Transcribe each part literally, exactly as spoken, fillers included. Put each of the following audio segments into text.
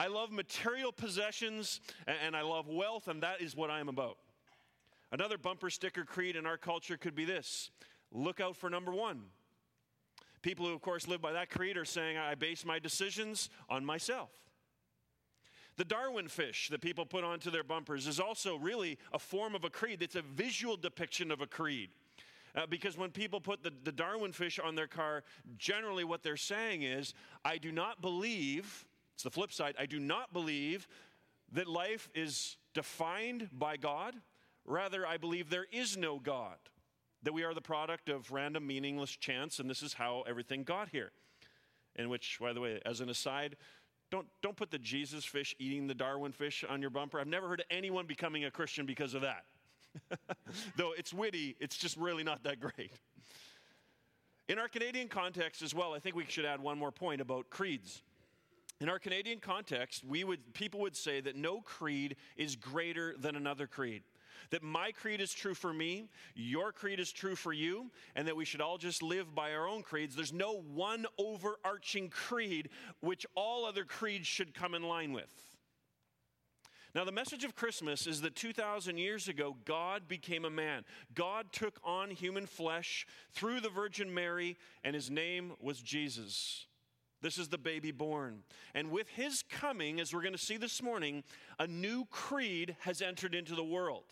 I love material possessions, and I love wealth, and that is what I'm about. Another bumper sticker creed in our culture could be this: look out for number one. People who, of course, live by that creed are saying, I base my decisions on myself. The Darwin fish that people put onto their bumpers is also really a form of a creed. It's a visual depiction of a creed. Uh, because when people put the, the Darwin fish on their car, generally what they're saying is, I do not believe, it's the flip side, I do not believe that life is defined by God. Rather, I believe there is no God, that we are the product of random, meaningless chance, and this is how everything got here. In which, by the way, as an aside, don't, don't put the Jesus fish eating the Darwin fish on your bumper. I've never heard of anyone becoming a Christian because of that. Though it's witty, it's just really not that great. In our Canadian context as well, I think we should add one more point about creeds. In our Canadian context, we would people would say that no creed is greater than another creed. That my creed is true for me, your creed is true for you, and that we should all just live by our own creeds. There's no one overarching creed which all other creeds should come in line with. Now, the message of Christmas is that two thousand years ago, God became a man. God took on human flesh through the Virgin Mary, and his name was Jesus. This is the baby born. And with his coming, as we're going to see this morning, a new creed has entered into the world.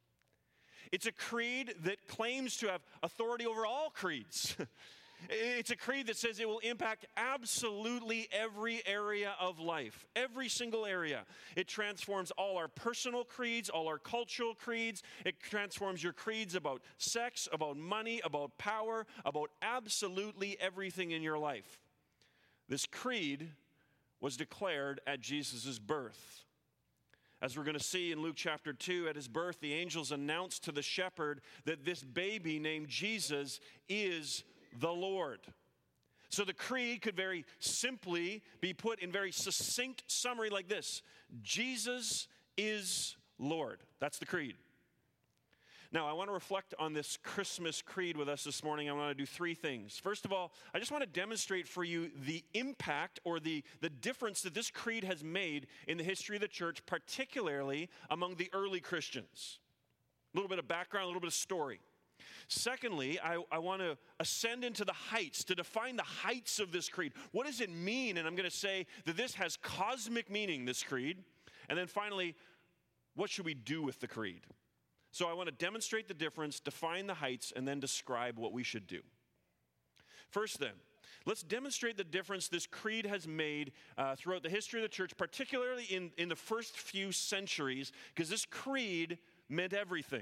It's a creed that claims to have authority over all creeds. It's a creed that says it will impact absolutely every area of life, every single area. It transforms all our personal creeds, all our cultural creeds. It transforms your creeds about sex, about money, about power, about absolutely everything in your life. This creed was declared at Jesus' birth. As we're going to see in Luke chapter two, at his birth, the angels announced to the shepherd that this baby named Jesus is the Lord. So the creed could very simply be put in very succinct summary like this: Jesus is Lord. That's the creed. Now, I want to reflect on this Christmas creed with us this morning. I want to do three things. First of all, I just want to demonstrate for you the impact or the, the difference that this creed has made in the history of the church, particularly among the early Christians. A little bit of background, a little bit of story. Secondly, I, I want to ascend into the heights, to define the heights of this creed. What does it mean? And I'm going to say that this has cosmic meaning, this creed. And then finally, what should we do with the creed? So I want to demonstrate the difference, define the heights, and then describe what we should do. First then, let's demonstrate the difference this creed has made uh, throughout the history of the church, particularly in, in the first few centuries, because this creed meant everything.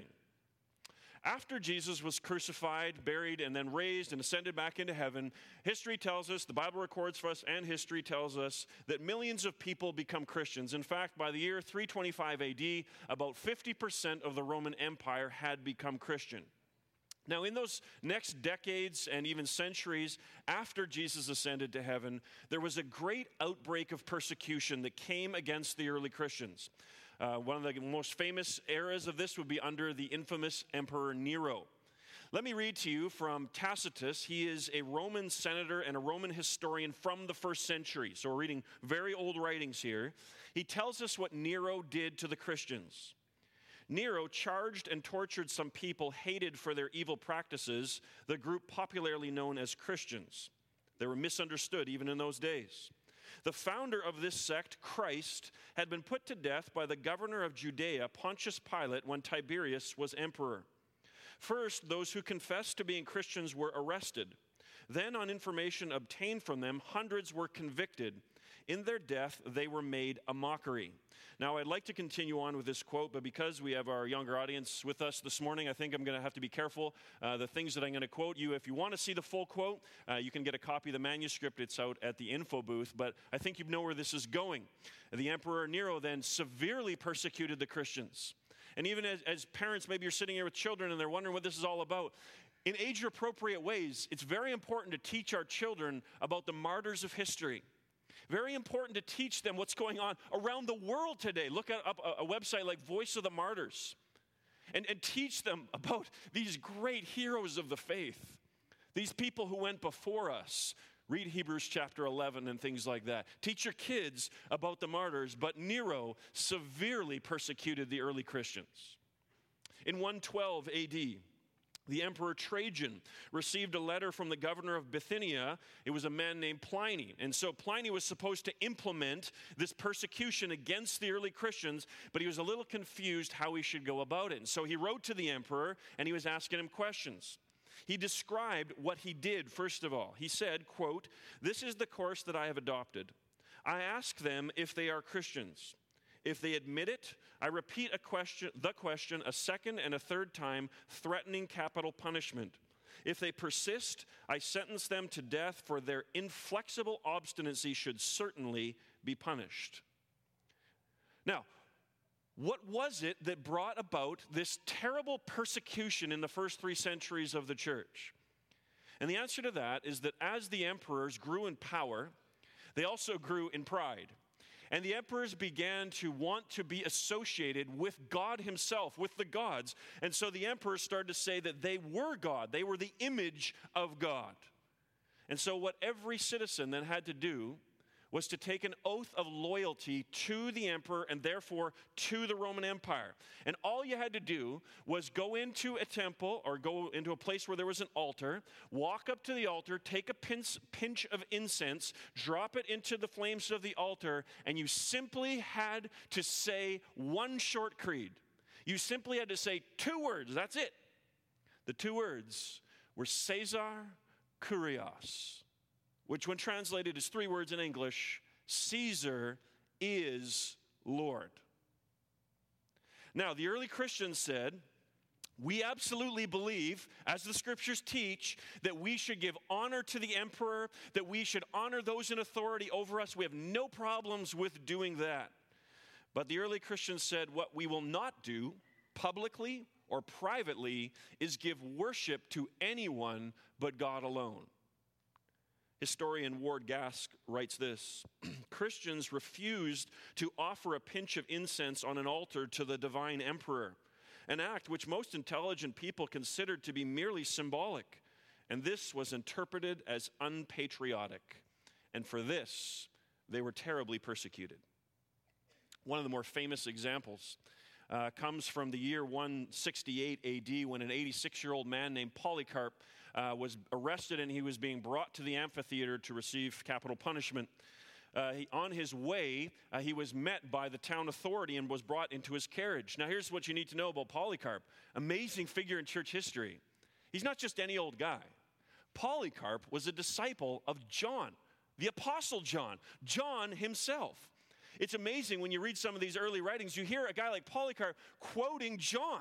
After Jesus was crucified, buried, and then raised and ascended back into heaven, history tells us, the Bible records for us, and history tells us that millions of people become Christians. In fact, by the year three twenty-five A D, about fifty percent of the Roman Empire had become Christian. Now, in those next decades and even centuries after Jesus ascended to heaven, there was a great outbreak of persecution that came against the early Christians. Uh, one of the most famous eras of this would be under the infamous Emperor Nero. Let me read to you from Tacitus. He is a Roman senator and a Roman historian from the first century. So we're reading very old writings here. He tells us what Nero did to the Christians. Nero charged and tortured some people hated for their evil practices, the group popularly known as Christians. They were misunderstood even in those days. The founder of this sect, Christ, had been put to death by the governor of Judea, Pontius Pilate, when Tiberius was emperor. First, those who confessed to being Christians were arrested. Then, on information obtained from them, hundreds were convicted. In their death, they were made a mockery. Now, I'd like to continue on with this quote, but because we have our younger audience with us this morning, I think I'm going to have to be careful. Uh, the things that I'm going to quote you, if you want to see the full quote, uh, you can get a copy of the manuscript. It's out at the info booth, but I think you know where this is going. The Emperor Nero then severely persecuted the Christians. And even as, as parents, maybe you're sitting here with children and they're wondering what this is all about. In age-appropriate ways, it's very important to teach our children about the martyrs of history. Very important to teach them what's going on around the world today. Look at up a, a website like Voice of the Martyrs and, and teach them about these great heroes of the faith, these people who went before us, Read Hebrews chapter eleven and things like that. Teach your kids about the martyrs, but Nero severely persecuted the early Christians. In one twelve A D, the Emperor Trajan received a letter from the governor of Bithynia. It was a man named Pliny. And so Pliny was supposed to implement this persecution against the early Christians, but he was a little confused how he should go about it. And so he wrote to the emperor, and he was asking him questions. He described what he did, first of all. He said, quote, "This is the course that I have adopted. I ask them if they are Christians. If they admit it, I repeat a question, the question a second and a third time, threatening capital punishment. If they persist, I sentence them to death, for their inflexible obstinacy should certainly be punished." Now, what was it that brought about this terrible persecution in the first three centuries of the church? And the answer to that is that as the emperors grew in power, they also grew in pride. And the emperors began to want to be associated with God himself, with the gods. And so the emperors started to say that they were God. They were the image of God. And so what every citizen then had to do was to take an oath of loyalty to the emperor and therefore to the Roman Empire. And all you had to do was go into a temple or go into a place where there was an altar, walk up to the altar, take a pinch, pinch of incense, drop it into the flames of the altar, and you simply had to say one short creed. You simply had to say two words. That's it. The two words were Caesar Kurios, which when translated is three words in English: Caesar is Lord. Now, the early Christians said, we absolutely believe, as the scriptures teach, that we should give honor to the emperor, that we should honor those in authority over us. We have no problems with doing that. But the early Christians said what we will not do, publicly or privately, is give worship to anyone but God alone. Historian Ward Gask writes this: Christians refused to offer a pinch of incense on an altar to the divine emperor, an act which most intelligent people considered to be merely symbolic. And this was interpreted as unpatriotic. And for this, they were terribly persecuted. One of the more famous examples uh, comes from the year one sixty-eight A D, when an eighty-six-year-old man named Polycarp Uh, was arrested, and he was being brought to the amphitheater to receive capital punishment. Uh, he, on his way, uh, he was met by the town authority and was brought into his carriage. Now, here's what you need to know about Polycarp. Amazing figure in church history. He's not just any old guy. Polycarp was a disciple of John, the Apostle John, John himself. It's amazing when you read some of these early writings, you hear a guy like Polycarp quoting John.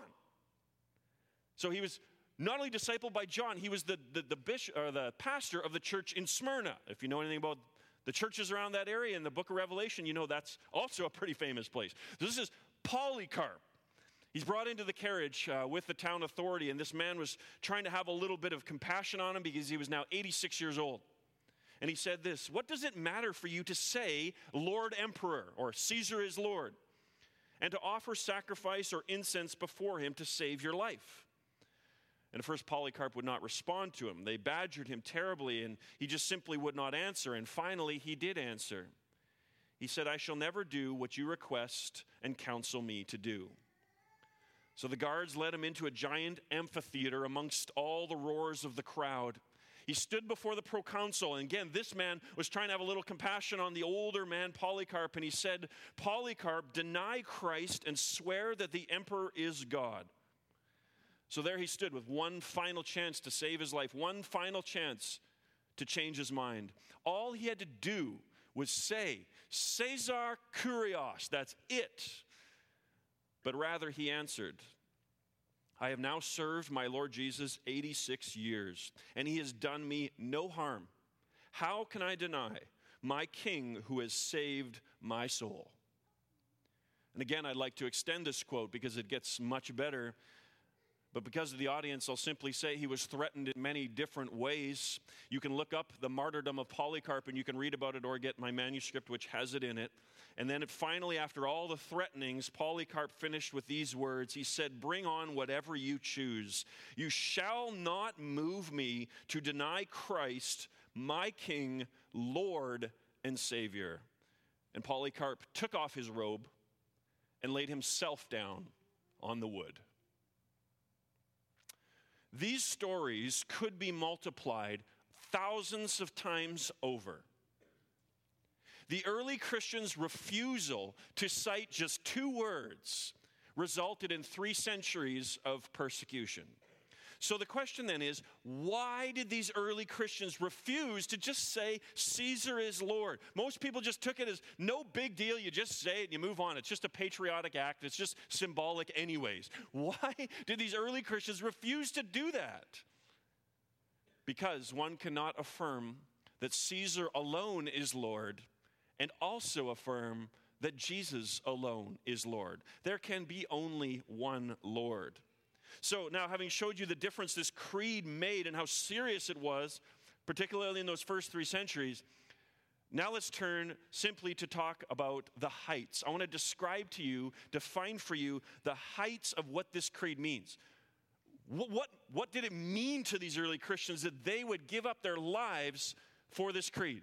So he was not only discipled by John, he was the, the, the, bishop, or the pastor of the church in Smyrna. If you know anything about the churches around that area in the book of Revelation, you know that's also a pretty famous place. So this is Polycarp. He's brought into the carriage uh, with the town authority, and this man was trying to have a little bit of compassion on him because he was now eighty-six years old. And he said this: "What does it matter for you to say, Lord Emperor, or Caesar is Lord, and to offer sacrifice or incense before him to save your life?" And at first, Polycarp would not respond to him. They badgered him terribly, and he just simply would not answer. And finally, he did answer. He said, "I shall never do what you request and counsel me to do." So the guards led him into a giant amphitheater amongst all the roars of the crowd. He stood before the proconsul, and again, this man was trying to have a little compassion on the older man, Polycarp, and he said, "Polycarp, deny Christ and swear that the emperor is God." So there he stood with one final chance to save his life, one final chance to change his mind. All he had to do was say, Caesar Kurios, that's it. But rather he answered, "I have now served my Lord Jesus eighty-six years, and he has done me no harm. How can I deny my King who has saved my soul?" And again, I'd like to extend this quote because it gets much better. But because of the audience, I'll simply say he was threatened in many different ways. You can look up the martyrdom of Polycarp and you can read about it, or get my manuscript, which has it in it. And then it finally, after all the threatenings, Polycarp finished with these words. He said, "Bring on whatever you choose. You shall not move me to deny Christ, my King, Lord, and Savior. And Polycarp took off his robe and laid himself down on the wood. These stories could be multiplied thousands of times over. The early Christians' refusal to cite just two words resulted in three centuries of persecution. So the question then is, why did these early Christians refuse to just say Caesar is Lord? Most people just took it as no big deal. You just say it and you move on. It's just a patriotic act. It's just symbolic anyways. Why did these early Christians refuse to do that? Because one cannot affirm that Caesar alone is Lord and also affirm that Jesus alone is Lord. There can be only one Lord. So now, having showed you the difference this creed made and how serious it was, particularly in those first three centuries, now let's turn simply to talk about the heights. I want to describe to you, define for you, the heights of what this creed means. What, what, what did it mean to these early Christians that they would give up their lives for this creed?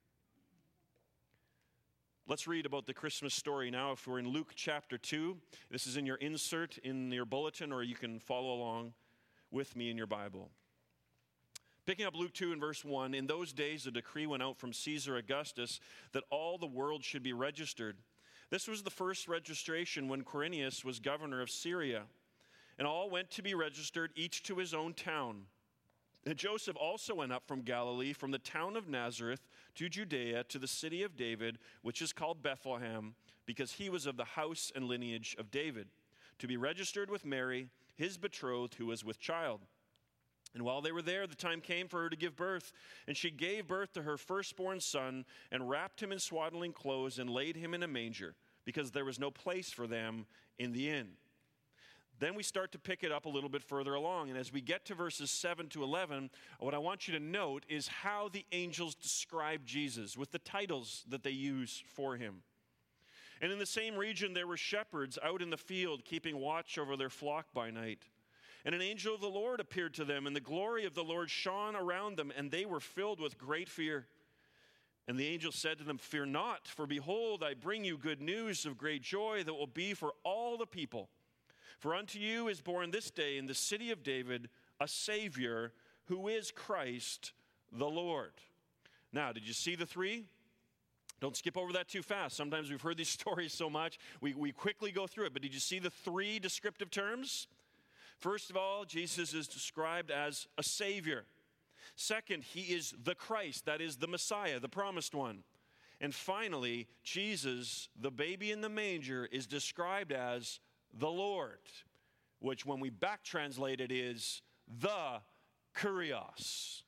Let's read about the Christmas story now. If we're in Luke chapter two, this is in your insert in your bulletin, or you can follow along with me in your Bible. Picking up Luke two and verse one, in those days a decree went out from Caesar Augustus that all the world should be registered. This was the first registration when Quirinius was governor of Syria. And all went to be registered, each to his own town. And Joseph also went up from Galilee, from the town of Nazareth to Judea, to the city of David, which is called Bethlehem, because he was of the house and lineage of David, to be registered with Mary, his betrothed, who was with child. And while they were there, the time came for her to give birth. And she gave birth to her firstborn son, and wrapped him in swaddling clothes, and laid him in a manger, because there was no place for them in the inn. Then we start to pick it up a little bit further along. And as we get to verses seven to eleven, what I want you to note is how the angels describe Jesus with the titles that they use for him. And in the same region, there were shepherds out in the field, keeping watch over their flock by night. And an angel of the Lord appeared to them, and the glory of the Lord shone around them, and they were filled with great fear. And the angel said to them, "Fear not, for behold, I bring you good news of great joy that will be for all the people. For unto you is born this day in the city of David a Savior, who is Christ the Lord." Now, did you see the three? Don't skip over that too fast. Sometimes we've heard these stories so much, we, we quickly go through it. But did you see the three descriptive terms? First of all, Jesus is described as a Savior. Second, he is the Christ, that is the Messiah, the promised one. And finally, Jesus, the baby in the manger, is described as the Lord, which when we back translate it is the Kurios.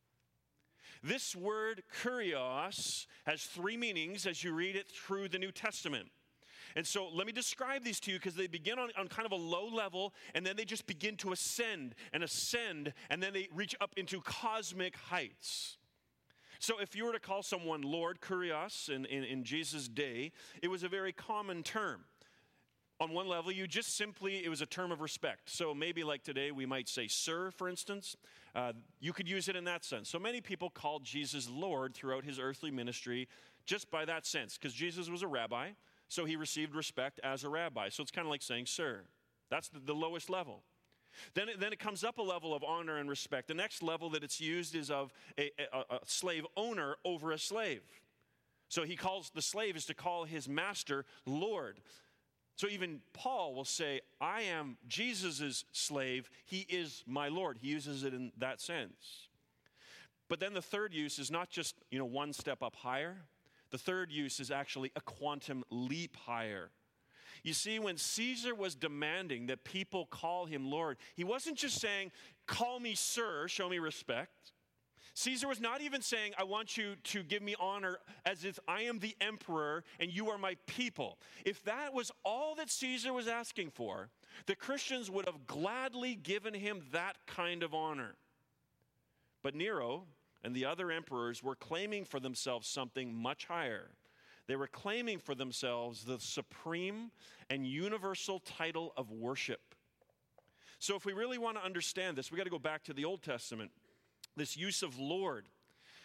This word Kurios has three meanings as you read it through the New Testament. And so let me describe these to you, because they begin on, on kind of a low level, and then they just begin to ascend and ascend, and then they reach up into cosmic heights. So if you were to call someone Lord, Kurios, in, in, in Jesus' day, it was a very common term. On one level, you just simply, it was a term of respect. So maybe like today, we might say sir, for instance. Uh, you could use it in that sense. So many people called Jesus Lord throughout his earthly ministry just by that sense, because Jesus was a rabbi, so he received respect as a rabbi. So it's kind of like saying sir. That's the, the lowest level. Then it, then it comes up a level of honor and respect. The next level that it's used is of a, a, a slave owner over a slave. So he calls, the slave is to call his master Lord. So even Paul will say, I am Jesus' slave, he is my Lord. He uses it in that sense. But then the third use is not just, you know, one step up higher. The third use is actually a quantum leap higher. You see, when Caesar was demanding that people call him Lord, he wasn't just saying, call me sir, show me respect. Caesar was not even saying, I want you to give me honor as if I am the emperor and you are my people. If that was all that Caesar was asking for, the Christians would have gladly given him that kind of honor. But Nero and the other emperors were claiming for themselves something much higher. They were claiming for themselves the supreme and universal title of worship. So if we really want to understand this, we got to go back to the Old Testament. This use of Lord,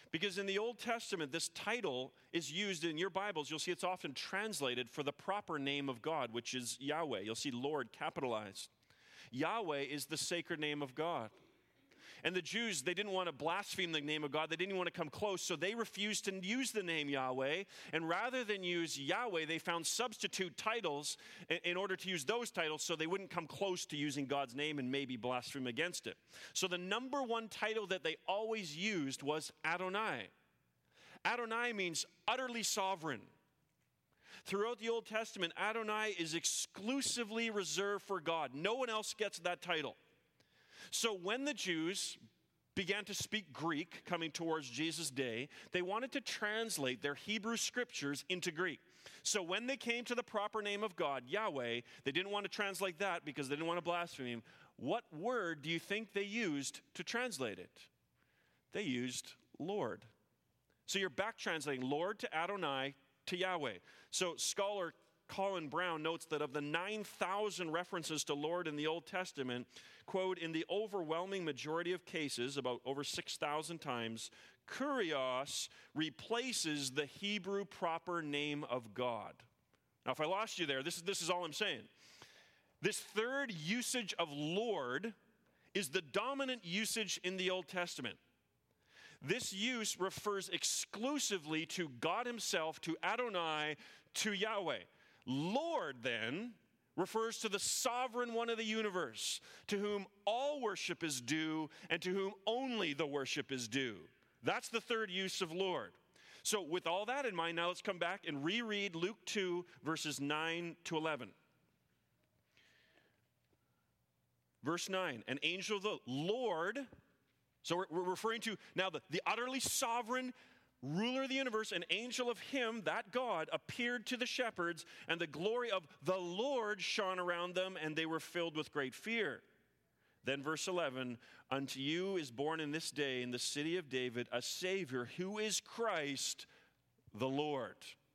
Because in the Old Testament, this title is used in your Bibles. You'll see it's often translated for the proper name of God, which is Yahweh. You'll see Lord capitalized. Yahweh is the sacred name of God. And the Jews, they didn't want to blaspheme the name of God. They didn't want to come close, so they refused to use the name Yahweh. And rather than use Yahweh, they found substitute titles in order to use those titles so they wouldn't come close to using God's name and maybe blaspheme against it. So the number one title that they always used was Adonai. Adonai means utterly sovereign. Throughout the Old Testament, Adonai is exclusively reserved for God. No one else gets that title. So when the Jews began to speak Greek, coming towards Jesus' day, they wanted to translate their Hebrew scriptures into Greek. So when they came to the proper name of God, Yahweh, they didn't want to translate that because they didn't want to blaspheme him. What word do you think they used to translate it? They used Lord. So you're back translating Lord to Adonai to Yahweh. So scholar Colin Brown notes that of the nine thousand references to Lord in the Old Testament, quote, in the overwhelming majority of cases, about over six thousand times, Kurios replaces the Hebrew proper name of God. Now, if I lost you there, this is, this is all I'm saying. This third usage of Lord is the dominant usage in the Old Testament. This use refers exclusively to God himself, to Adonai, to Yahweh. Lord, then, refers to the sovereign one of the universe, to whom all worship is due and to whom only the worship is due. That's the third use of Lord. So with all that in mind, now let's come back and reread Luke two, verses nine to eleven. Verse nine, an angel of the Lord, so we're, we're referring to now the, the utterly sovereign ruler of the universe, an angel of him, that God, appeared to the shepherds, and the glory of the Lord shone around them, and they were filled with great fear. Then verse eleven, unto you is born in this day in the city of David a Savior, who is Christ the Lord.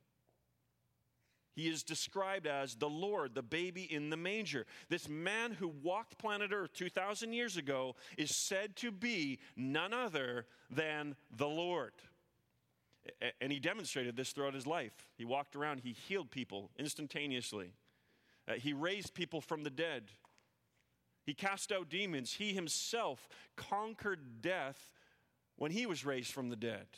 He is described as the Lord, the baby in the manger. This man who walked planet Earth two thousand years ago is said to be none other than the Lord. And he demonstrated this throughout his life. He walked around, he healed people instantaneously. Uh, he raised people from the dead. He cast out demons. He himself conquered death when he was raised from the dead.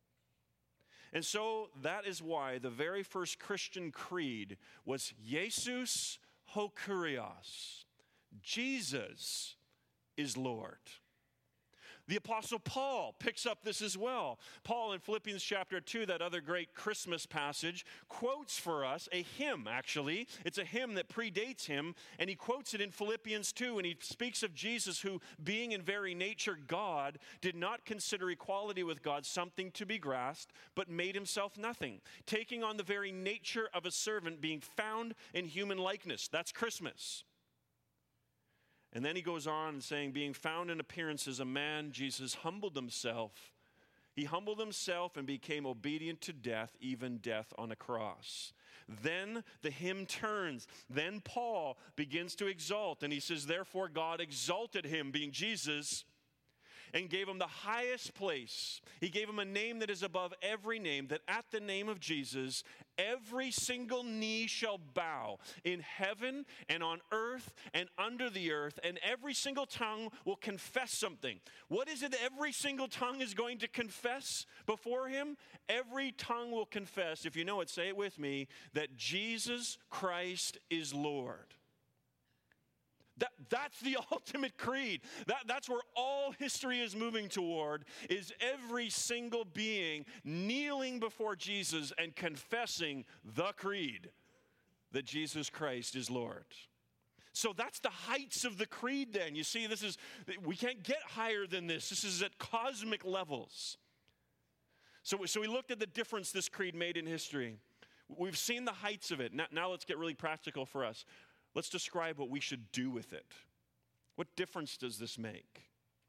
And so that is why the very first Christian creed was Jesus ho Kurios. Jesus is Lord. The Apostle Paul picks up this as well. Paul in Philippians chapter two, that other great Christmas passage, quotes for us a hymn, actually. It's a hymn that predates him, and he quotes it in Philippians two, and he speaks of Jesus who, being in very nature God, did not consider equality with God something to be grasped, but made himself nothing, taking on the very nature of a servant, being found in human likeness. That's Christmas. And then he goes on and saying, being found in appearance as a man, Jesus humbled himself. He humbled himself and became obedient to death, even death on a cross. Then the hymn turns. Then Paul begins to exalt. And he says, therefore God exalted him, being Jesus, and gave him the highest place. He gave him a name that is above every name, that at the name of Jesus, every single knee shall bow in heaven and on earth and under the earth, and every single tongue will confess something. What is it that every single tongue is going to confess before him? Every tongue will confess, if you know it, say it with me, that Jesus Christ is Lord. That, that's the ultimate creed. That, that's where all history is moving toward, is every single being kneeling before Jesus and confessing the creed that Jesus Christ is Lord. So that's the heights of the creed then. You see, this is, we can't get higher than this. This is at cosmic levels. So, so we looked at the difference this creed made in history. We've seen the heights of it. Now, now let's get really practical for us. Let's describe what we should do with it. What difference does this make?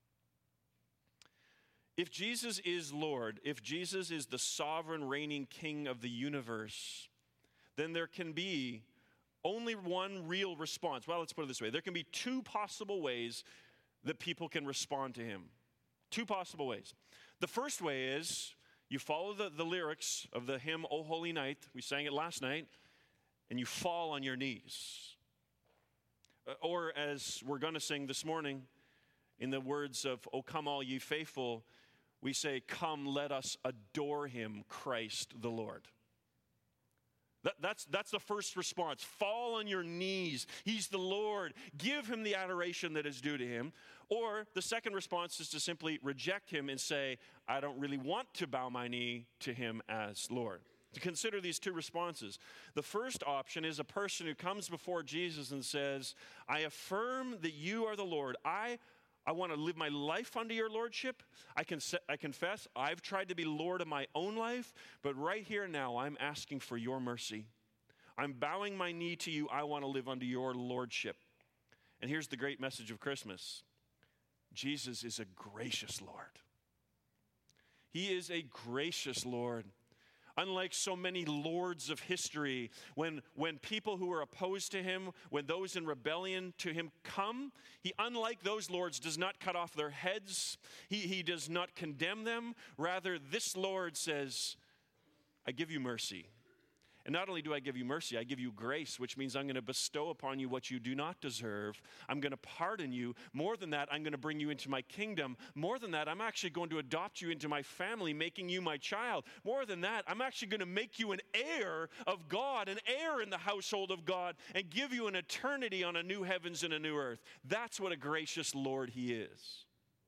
If Jesus is Lord, if Jesus is the sovereign reigning king of the universe, then there can be only one real response. Well, let's put it this way. There can be two possible ways that people can respond to him. Two possible ways. The first way is you follow the, the lyrics of the hymn, O Holy Night. We sang it last night. And you fall on your knees. Or as we're going to sing this morning, in the words of, O come all ye faithful, we say, come, let us adore him, Christ the Lord. That, that's, that's the first response. Fall on your knees. He's the Lord. Give him the adoration that is due to him. Or the second response is to simply reject him and say, I don't really want to bow my knee to him as Lord. To consider these two responses. The first option is a person who comes before Jesus and says, I affirm that you are the Lord. I I want to live my life under your lordship. I can I confess I've tried to be Lord of my own life, but right here now I'm asking for your mercy. I'm bowing my knee to you. I want to live under your lordship. And here's the great message of Christmas. Jesus is a gracious Lord. He is a gracious Lord. Unlike so many lords of history, when, when people who are opposed to him, when those in rebellion to him come, he, unlike those lords, does not cut off their heads. He, he does not condemn them. Rather, this Lord says, I give you mercy. And not only do I give you mercy, I give you grace, which means I'm going to bestow upon you what you do not deserve. I'm going to pardon you. More than that, I'm going to bring you into my kingdom. More than that, I'm actually going to adopt you into my family, making you my child. More than that, I'm actually going to make you an heir of God, an heir in the household of God, and give you an eternity on a new heavens and a new earth. That's what a gracious Lord he is.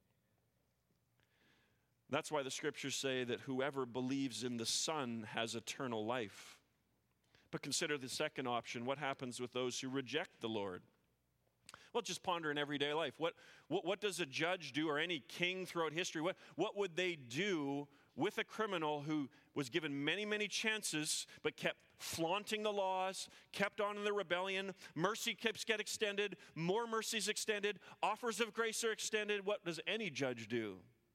That's why the scriptures say that whoever believes in the Son has eternal life. But consider the second option. What happens with those who reject the Lord? Well, just ponder in everyday life. What, what, what does a judge do, or any king throughout history? What, what would they do with a criminal who was given many, many chances, but kept flaunting the laws, kept on in the rebellion? Mercy keeps get extended, more mercies extended, offers of grace are extended. What does any judge do?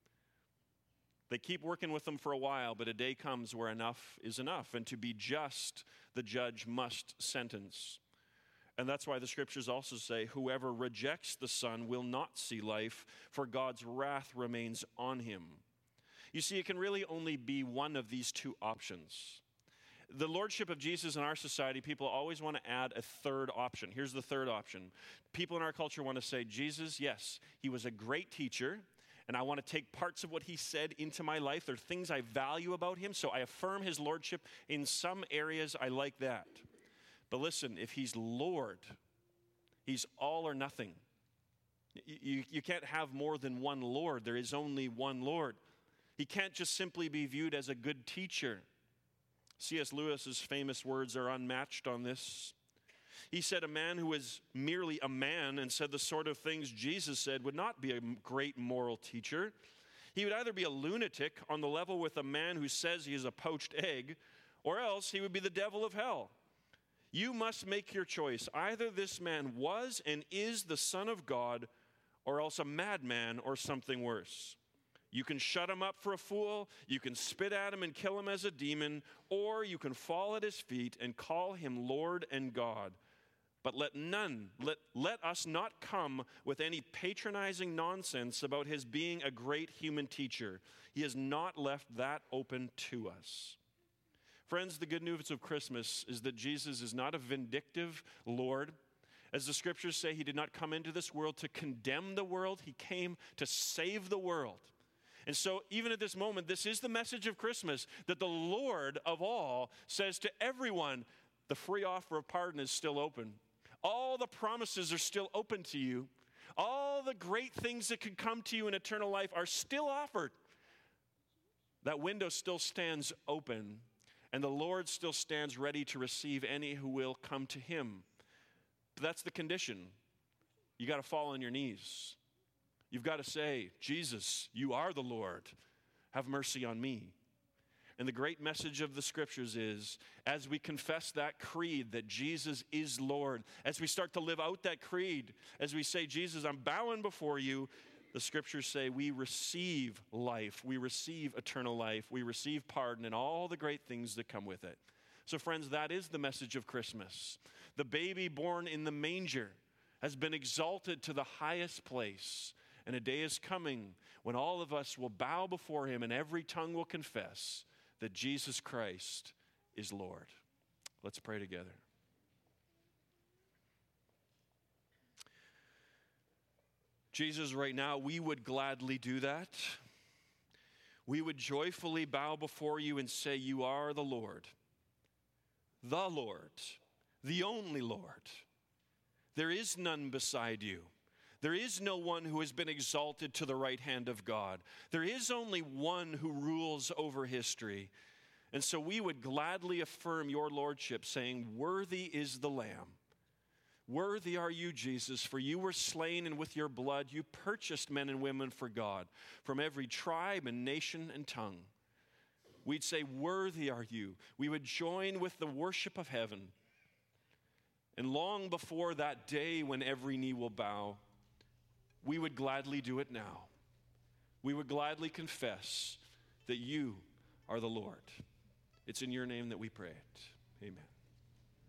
They keep working with them for a while, but a day comes where enough is enough. And to be just, the judge must sentence. And that's why the scriptures also say, whoever rejects the Son will not see life, for God's wrath remains on him. You see, it can really only be one of these two options. The lordship of Jesus in our society, people always want to add a third option. Here's the third option. People in our culture want to say, Jesus, yes, he was a great teacher, and I want to take parts of what he said into my life. There are things I value about him, so I affirm his lordship. In some areas, I like that. But listen, if he's Lord, he's all or nothing. You, you can't have more than one Lord. There is only one Lord. He can't just simply be viewed as a good teacher. C S Lewis's famous words are unmatched on this. He said a man who is merely a man and said the sort of things Jesus said would not be a great moral teacher. He would either be a lunatic on the level with a man who says he is a poached egg, or else he would be the devil of hell. You must make your choice. Either this man was and is the Son of God, or else a madman or something worse. You can shut him up for a fool, you can spit at him and kill him as a demon, or you can fall at his feet and call him Lord and God. But let none, let, let us not come with any patronizing nonsense about his being a great human teacher. He has not left that open to us. Friends, the good news of Christmas is that Jesus is not a vindictive Lord. As the scriptures say, he did not come into this world to condemn the world. He came to save the world. And so even at this moment, this is the message of Christmas, that the Lord of all says to everyone, the free offer of pardon is still open. All the promises are still open to you. All the great things that could come to you in eternal life are still offered. That window still stands open, and the Lord still stands ready to receive any who will come to him. But that's the condition. You got to fall on your knees. You've got to say, Jesus, you are the Lord. Have mercy on me. And the great message of the scriptures is, as we confess that creed that Jesus is Lord, as we start to live out that creed, as we say, Jesus, I'm bowing before you, the scriptures say we receive life, we receive eternal life, we receive pardon and all the great things that come with it. So friends, that is the message of Christmas. The baby born in the manger has been exalted to the highest place. And a day is coming when all of us will bow before him and every tongue will confess that Jesus Christ is Lord. Let's pray together. Jesus, right now, we would gladly do that. We would joyfully bow before you and say, you are the Lord, the Lord, the only Lord. There is none beside you. There is no one who has been exalted to the right hand of God. There is only one who rules over history. And so we would gladly affirm your lordship, saying, worthy is the Lamb. Worthy are you, Jesus, for you were slain, and with your blood you purchased men and women for God from every tribe and nation and tongue. We'd say, worthy are you. We would join with the worship of heaven. And long before that day when every knee will bow, we would gladly do it now. We would gladly confess that you are the Lord. It's in your name that we pray it. Amen.